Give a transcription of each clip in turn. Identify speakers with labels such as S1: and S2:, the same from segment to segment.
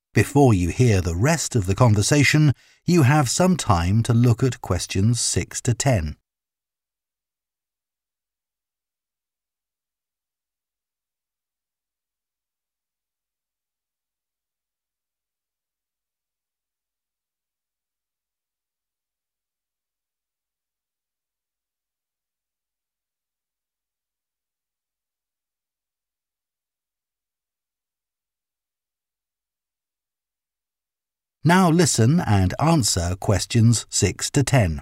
S1: Before you hear the rest of the conversation, you have some time to look at questions 6 to 10. Now listen and answer questions 6 to 10.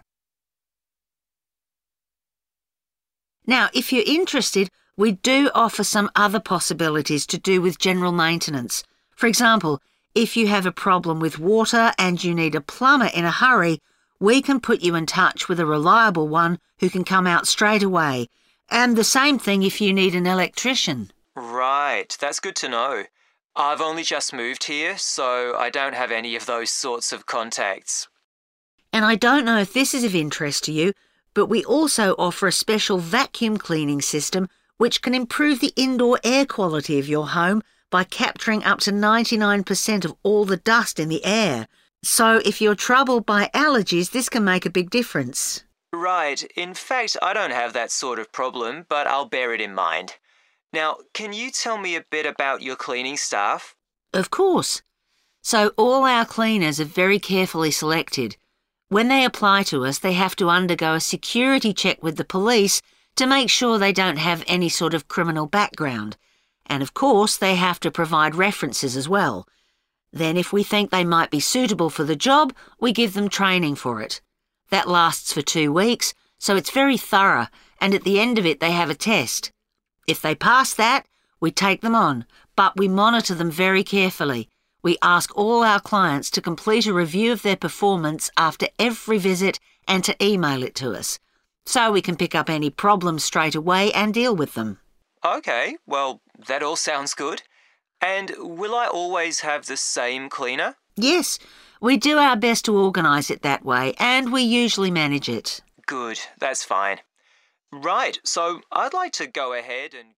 S2: Now, if you're interested, we do offer some other possibilities to do with general maintenance. For example, if you have a problem with water and you need a plumber in a hurry, we can put you in touch with a reliable one who can come out straight away. And the same thing if you need an electrician.
S3: Right, that's good to know. I've only just moved here, so I don't have any of those sorts of contacts.
S2: And I don't know if this is of interest to you, but we also offer a special vacuum cleaning system which can improve the indoor air quality of your home by capturing up to 99% of all the dust in the air. So if you're troubled by allergies, this can make a big difference.
S3: Right, in fact, I don't have that sort of problem, but I'll bear it in mind. Now, can you tell me a bit about your cleaning staff?
S2: Of course. So all our cleaners are very carefully selected. When they apply to us, they have to undergo a security check with the police to make sure they don't have any sort of criminal background. And of course, they have to provide references as well. Then if we think they might be suitable for the job, we give them training for it. That lasts for 2 weeks, so it's very thorough, and at the end of it they have a test. If they pass that, we take them on, but we monitor them very carefully. We ask all our clients to complete a review of their performance after every visit and to email it to us, so we can pick up any problems straight away and deal with them.
S3: Okay, well, that all sounds good. And will I always have the same cleaner?
S2: Yes, we do our best to organise it that way, and we usually manage it.
S3: Good, that's fine. Right, so I'd like to go ahead and